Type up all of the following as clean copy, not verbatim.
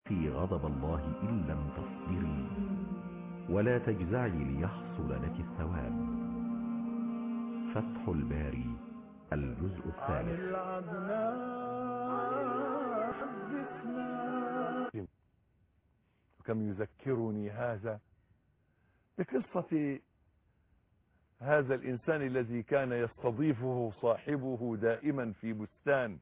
في غضب الله إن لم تصبري ولا تجزعي ليحصل لك الثواب. فتح الباري الجزء الثالث. كم يذكرني هذا بقصة هذا الإنسان الذي كان يستضيفه صاحبه دائما في بستان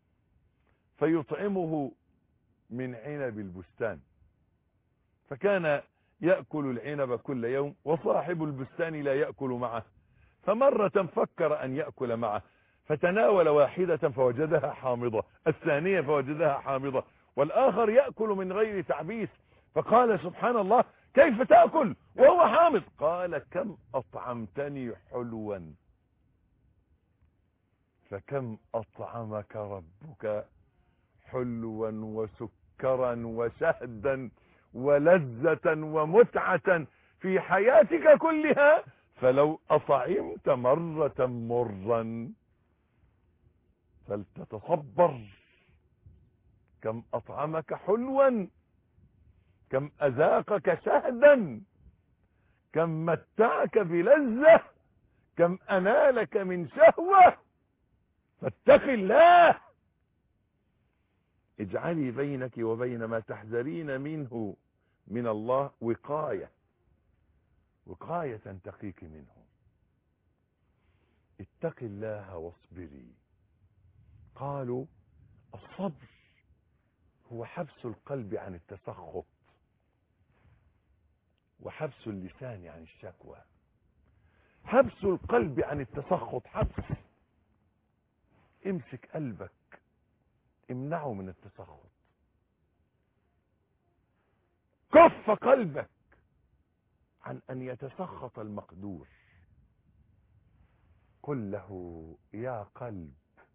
فيطعمه من عنب البستان، فكان يأكل العنب كل يوم وصاحب البستان لا يأكل معه، فمرة فكر أن يأكل معه فتناول واحدة فوجدها حامضة، الثانية فوجدها حامضة، والآخر يأكل من غير تعبيس، فقال سبحان الله كيف تأكل وهو حامض؟ قال كم أطعمتني حلوا فكم أطعمك ربك حلوا وسكرا وشهدا ولذة ومتعة في حياتك كلها، فلو أطعمت مرة مرا فلتتصبر. كم أطعمك حلوا، كم أذاقك شهدا، كم متعك بلذة، كم أنالك من شهوة، فاتق الله. اجعلي بينك وبين ما تحذرين منه من الله وقاية تقيك منه. اتق الله واصبري. قالوا الصبر هو حبس القلب عن التسخط وحبس اللسان عن الشكوى. حبس القلب عن التسخط، حبس. امسك قلبك، امنعه من التسخط. كف قلبك عن أن يتسخط المقدور. قل له يا قلب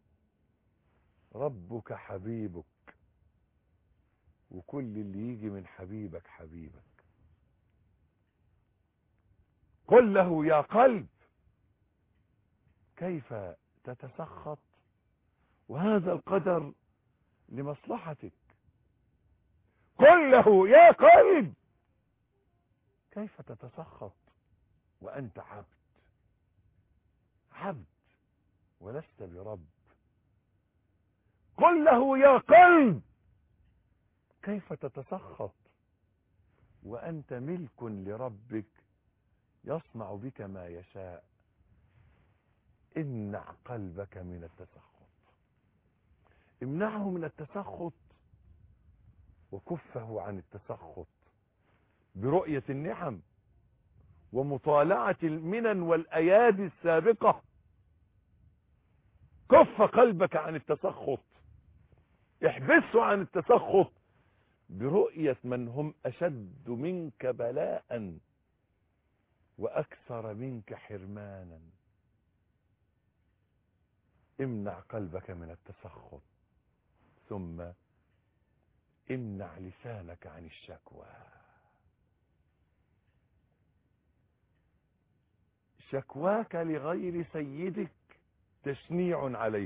ربك حبيبك، وكل اللي يجي من حبيبك حبيبك. قل له يا قلب كيف تتسخط وهذا القدر لمصلحتك. قل له يا قلب كيف تتسخط وأنت عبد ولست برب. قل له يا قلب كيف تتسخط وأنت ملك لربك يصنع بك ما يشاء. امنع قلبك من التسخط، امنعه من التسخط وكفه عن التسخط برؤية النعم ومطالعة المنن والأيادي السابقة. كف قلبك عن التسخط، احبسه عن التسخط برؤية من هم أشد منك بلاء وأكثر منك حرمانا. امنع قلبك من التسخط، ثم امنع لسانك عن الشكوى. شكواك لغير سيدك تشنيع عليه.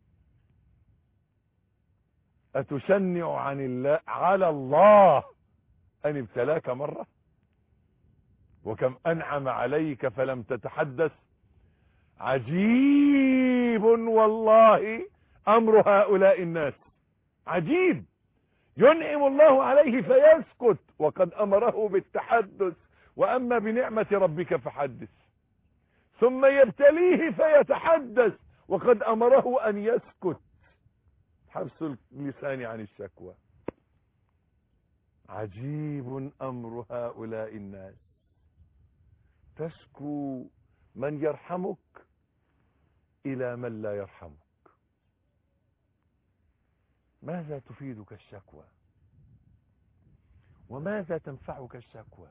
أتشنع على الله أن ابتلاك مرة وكم أنعم عليك فلم تتحدث. عجيب والله أمر هؤلاء الناس، عجيب. ينعم الله عليه فيسكت وقد أمره بالتحدث، وأما بنعمة ربك فحدث. ثم يبتليه فيتحدث وقد أمره أن يسكت. حبس اللسان عن الشكوى. عجيب أمر هؤلاء الناس. تشكو من يرحمك إلى من لا يرحمك. ماذا تفيدك الشكوى؟ وماذا تنفعك الشكوى؟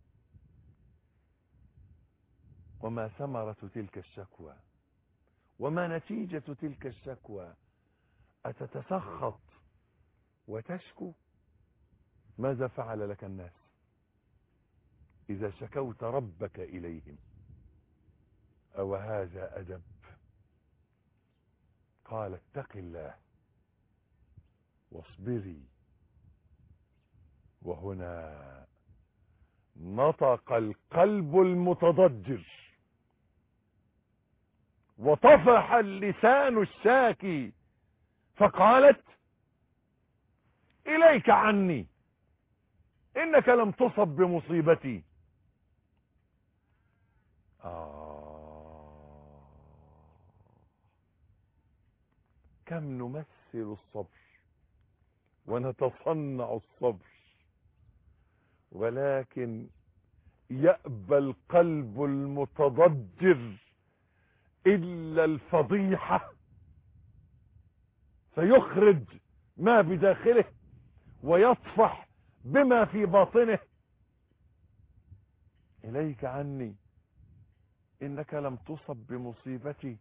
وما ثمرة تلك الشكوى؟ وما نتيجة تلك الشكوى؟ أتتسخط وتشكو؟ ماذا فعل لك الناس إذا شكوت ربك إليهم؟ أو هذا أدب؟ قال اتق الله واصبري وهنا نطق القلب المتضجر وطفح اللسان الشاكي فقالت إليك عني إنك لم تصب بمصيبتي. كم نمثل الصبر ونتصنع الصبر، ولكن يأبى القلب المتضجر إلا الفضيحة، فيخرج ما بداخله ويطفح بما في باطنه. إليك عني إنك لم تصب بمصيبتي.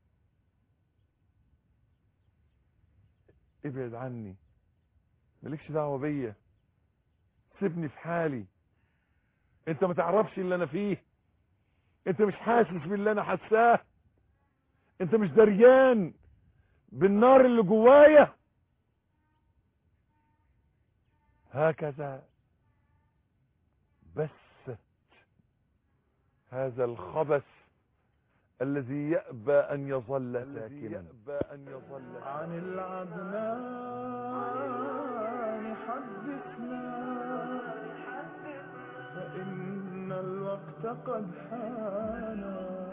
ابعد عني، مالكش دعوة بيا، سيبني في حالي. انت ما تعرفش اللي انا فيه، انت مش حاسس باللي انا حساه، انت مش دريان بالنار اللي جوايا. هكذا بثت هذا الخبث الذي يأبى أن يظل ساكنا. عن العدنان حدثنا فإن الوقت قد حان.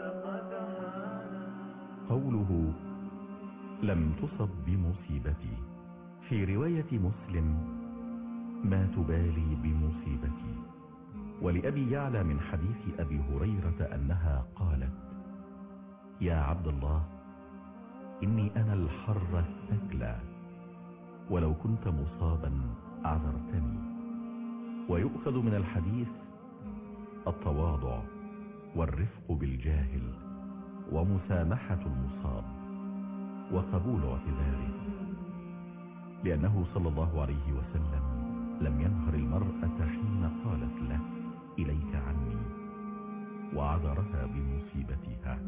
قوله لم تصب بمصيبتي، في رواية مسلم ما تبالي بمصيبتي. ولأبي يعلى من حديث أبي هريرة أنها قالت يا عبد الله إني أنا الحر الثكلى، ولو كنت مصابا أعذرتني. ويؤخذ من الحديث التواضع والرفق بالجاهل ومسامحة المصاب وقبول اعتذاره، لأنه صلى الله عليه وسلم لم ينهر المرأة حين قالت له إليك عني وعذرها بمصيبتها.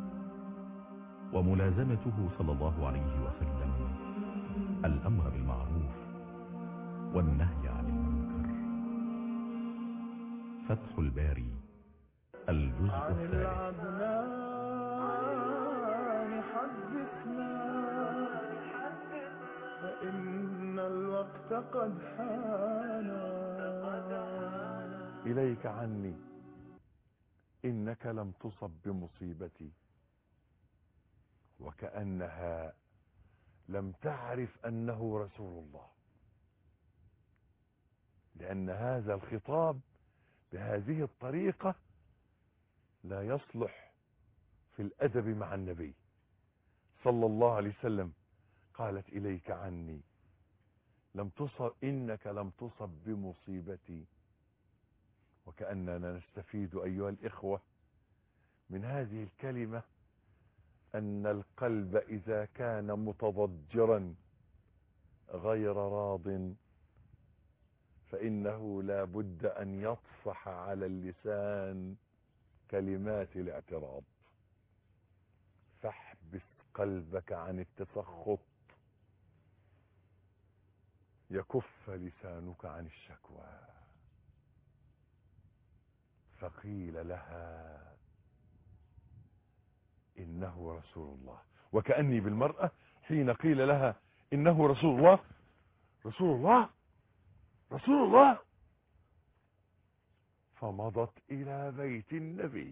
وملازمته صلى الله عليه وسلم الأمر بالمعروف والنهي عن المنكر. فتح الباري الجزء الثالث. فإن الوقت قد حان. إليك عني إنك لم تصب بمصيبتي. وكأنها لم تعرف أنه رسول الله، لأن هذا الخطاب بهذه الطريقة لا يصلح في الأدب مع النبي صلى الله عليه وسلم. قالت إليك عني لم تصب، إنك لم تصب بمصيبتي. وكأننا نستفيد أيها الإخوة من هذه الكلمة أن القلب إذا كان متضجرا غير راض فإنه لا بد أن يطفح على اللسان كلمات الاعتراض. فاحبس قلبك عن التسخط يكف لسانك عن الشكوى. فقيل لها إنه رسول الله. وكأني بالمرأة حين قيل لها إنه رسول الله، رسول الله رسول الله، فمضت إلى بيت النبي.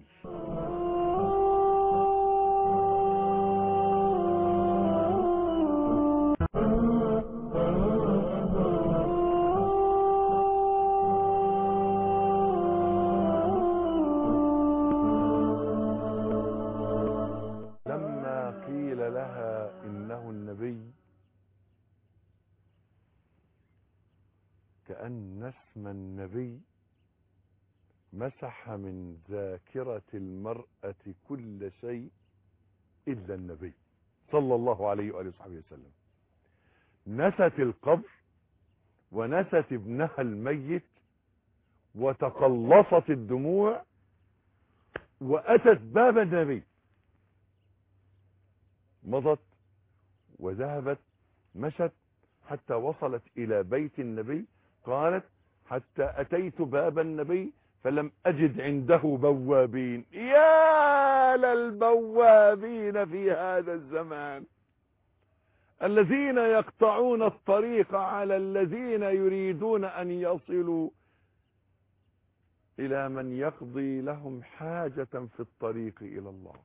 لما قيل لها إنه النبي كأن اسم النبي مسح من ذاكرة المرأة كل شيء إلا النبي صلى الله عليه وآله وصحبه وسلم. نست القبر ونست ابنها الميت وتقلصت الدموع وأتت باب النبي، مضت وذهبت مشت حتى وصلت إلى بيت النبي. قالت حتى أتيت باب النبي فلم أجد عنده بوابين. يا للبوابين في هذا الزمان الذين يقطعون الطريق على الذين يريدون أن يصلوا إلى من يقضي لهم حاجة في الطريق إلى الله.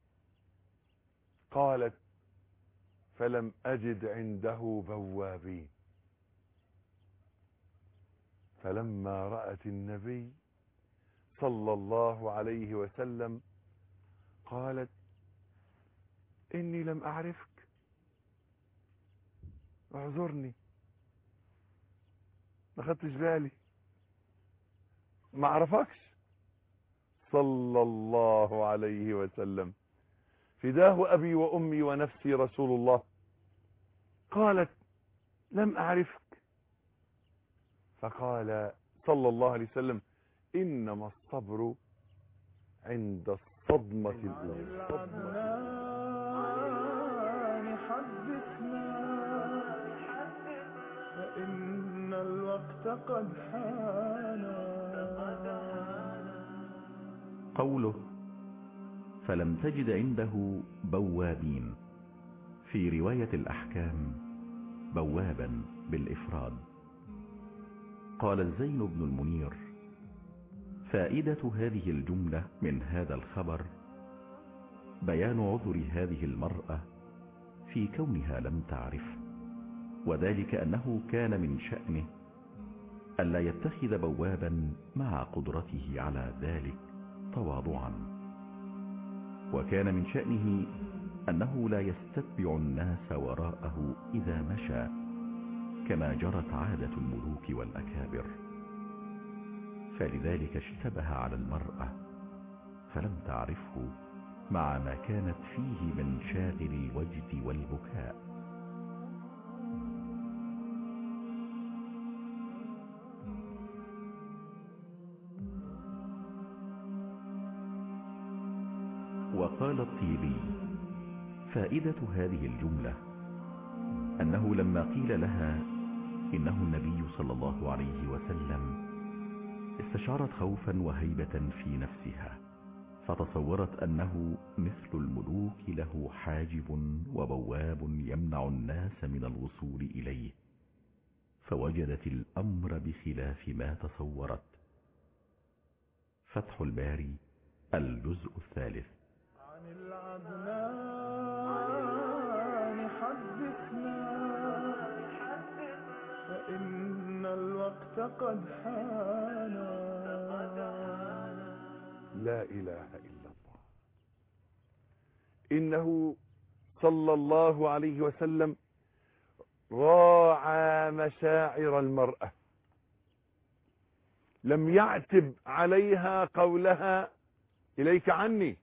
قالت فلم أجد عنده بوابين. فلما رأت النبي صلى الله عليه وسلم قالت إني لم أعرفك، اعذرني، ما خدتش بالي، ما أعرفكش. صلى الله عليه وسلم فداه أبي وأمي ونفسي رسول الله. قالت لم أعرفك. فقال صلى الله عليه وسلم إنما الصبر عند الصدمة الأولى. حدثنا فإن الوقت قد حان. قوله فلم تجد عنده بوابين، في رواية الأحكام بوابا بالإفراد. قال الزين بن المنير فائدة هذه الجملة من هذا الخبر بيان عذر هذه المرأة في كونها لم تعرف، وذلك أنه كان من شأنه ألا يتخذ بوابا مع قدرته على ذلك تواضعا، وكان من شأنه أنه لا يستتبع الناس وراءه إذا مشى كما جرت عادة الملوك والأكابر، فلذلك اشتبه على المرأة فلم تعرفه مع ما كانت فيه من شاغل الوجد والبكاء. وقال الطيبي فائدة هذه الجملة أنه لما قيل لها إنه النبي صلى الله عليه وسلم استشعرت خوفا وهيبة في نفسها، فتصورت أنه مثل الملوك له حاجب وبواب يمنع الناس من الوصول إليه، فوجدت الأمر بخلاف ما تصورت. فتح الباري الجزء الثالث. عن العدنان حدثنا فإن الوقت قد حان. لا إله إلا الله. إنه صلى الله عليه وسلم راعى مشاعر المرأة، لم يعتب عليها قولها إليك عني،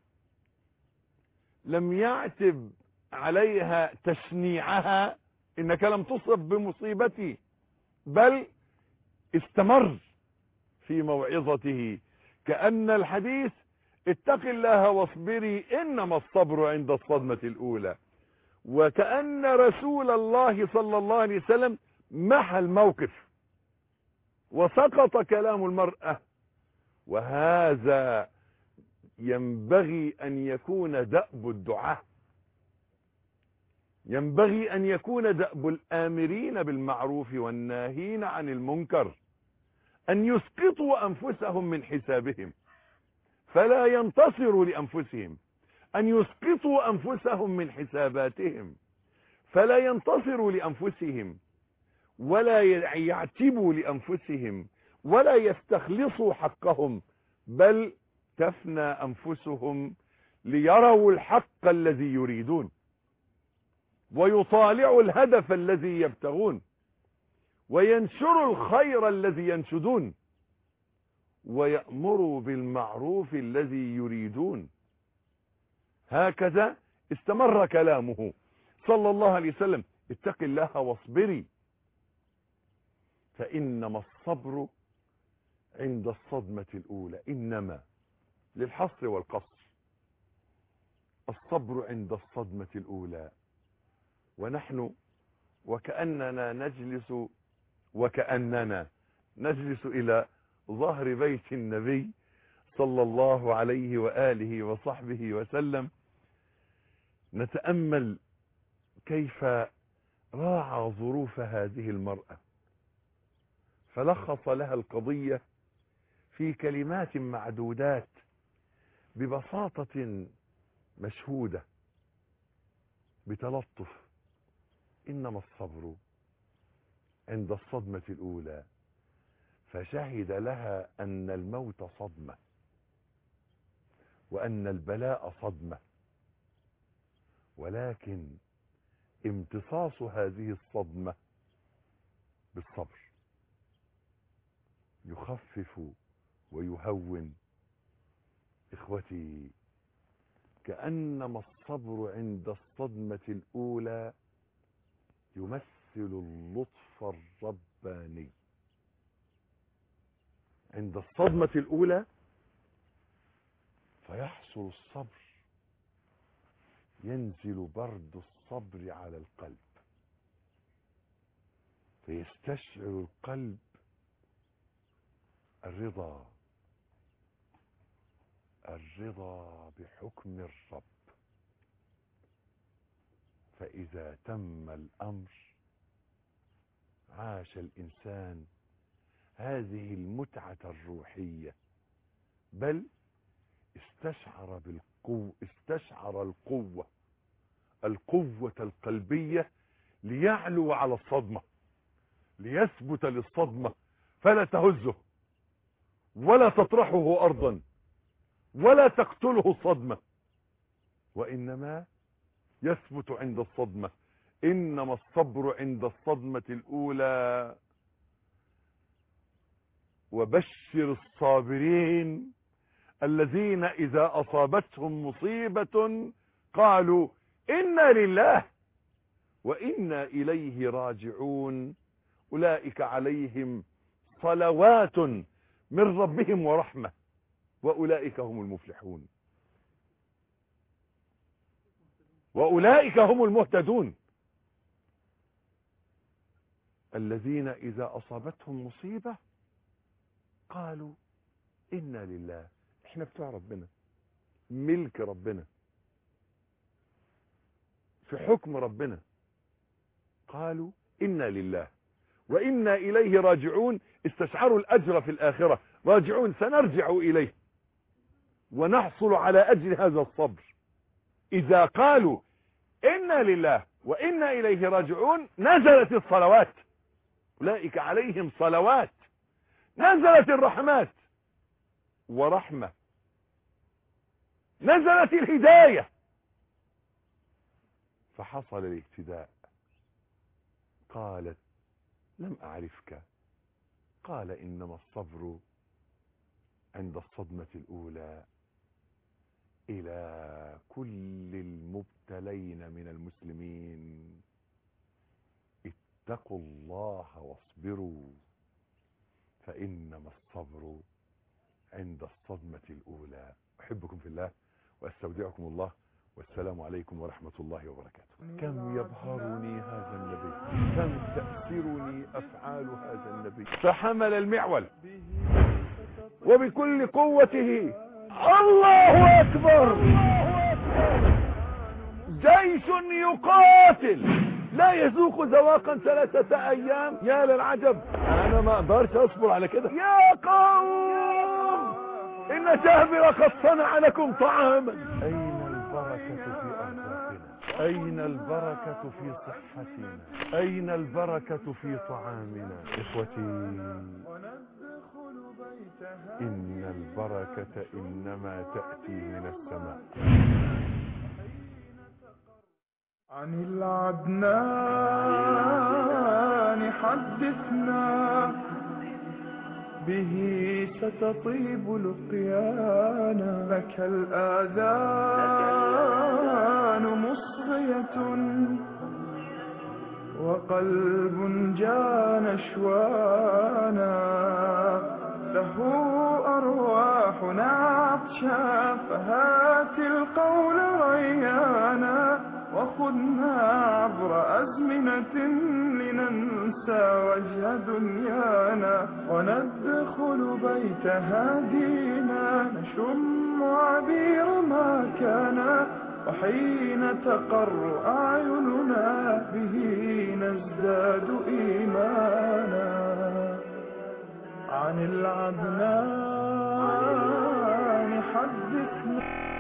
لم يعتب عليها تشنيعها إنك لم تصب بمصيبتي، بل استمر في موعظته كأن الحديث اتق الله واصبري إنما الصبر عند الصدمة الأولى، وكأن رسول الله صلى الله عليه وسلم محى الموقف وسقط كلام المرأة. وهذا ينبغي أن يكون دأب الدعاء، ينبغي أن يكون دأب الآمرين بالمعروف والناهين عن المنكر، أن يسقطوا أنفسهم من حسابهم فلا ينتصروا لأنفسهم، أن يسقطوا أنفسهم من حساباتهم فلا ينتصروا لأنفسهم، ولا يعتبوا لأنفسهم، ولا يستخلصوا حقهم، بل تفنى أنفسهم ليروا الحق الذي يريدون ويطالعوا الهدف الذي يبتغون وينشروا الخير الذي ينشدون ويأمروا بالمعروف الذي يريدون. هكذا استمر كلامه صلى الله عليه وسلم اتق الله واصبري فإنما الصبر عند الصدمة الأولى. إنما للحصر والقصر، الصبر عند الصدمة الأولى. ونحن وكأننا نجلس وكأننا نجلس إلى ظهر بيت النبي صلى الله عليه وآله وصحبه وسلم، نتأمل كيف راعى ظروف هذه المرأة، فلخص لها القضية في كلمات معدودات ببساطة مشهودة بتلطف: إنما الصبر عند الصدمة الأولى. فشهد لها أن الموت صدمة، وأن البلاء صدمة، ولكن امتصاص هذه الصدمة بالصبر يخفف ويهون. إخوتي، كأنما الصبر عند الصدمة الأولى يمثل اللطف الرباني. عند الصدمة الأولى فيحصل الصبر، ينزل برد الصبر على القلب، فيستشعر القلب الرضا بحكم الرب. فإذا تم الأمر عاش الإنسان هذه المتعة الروحية، بل استشعر القوة القلبية ليعلو على الصدمة، ليثبت للصدمة فلا تهزه ولا تطرحه أرضا ولا تقتله الصدمة، وإنما يثبت عند الصدمة. إنما الصبر عند الصدمة الأولى. وبشر الصابرين الذين إذا أصابتهم مصيبة قالوا إنا لله وإنا إليه راجعون أولئك عليهم صلوات من ربهم ورحمة وأولئك هم المفلحون وأولئك هم المهتدون. الذين إذا أصابتهم مصيبة قالوا إنا لله، احنا بتوع ربنا، ملك ربنا، في حكم ربنا. قالوا إنا لله وإنا إليه راجعون، استشعروا الأجر في الآخرة، راجعون سنرجع إليه ونحصل على أجر هذا الصبر. إذا قالوا إنا لله وإنا إليه راجعون نزلت الصلوات، أولئك عليهم صلوات، نزلت الرحمات ورحمة، نزلت الهداية، فحصل الاهتداء. قالت لم أعرفك. قال إنما الصبر عند الصدمة الأولى. إلى كل المبتلين من المسلمين: اتقوا الله واصبروا، فإنما الصبر عند الصدمة الأولى. أحبكم في الله وأستودعكم الله، والسلام عليكم ورحمة الله وبركاته. كم يبهرني هذا النبي، كم تأثرني أفعال هذا النبي. فحمل المعول وبكل قوته، الله أكبر، جيش يقاتل لا يذوق ذواقا 3 أيام. يا للعجب، أنا ما أقدرش أصبر على كده. يا قوم إن شهبر قد صنع لكم طعاما. أين البركة في أرزاقنا؟ أين البركة في صحتنا؟ أين البركة في طعامنا؟ إخوتي، إن البركة إنما تأتي من السماء. عن العدنان حدثنا، به ستطيب لقيانا. لك الآذان مصغية وقلب جان شوانا، له أرواحنا عطشا، فهات القول ريانا وخذنا عبر أزمنة لننسى وجه دنيانا وندخل بيت هادينا نشم عبير ما كان وحين تقر أعيننا به نزداد إيمانا عن العدنان حدثنا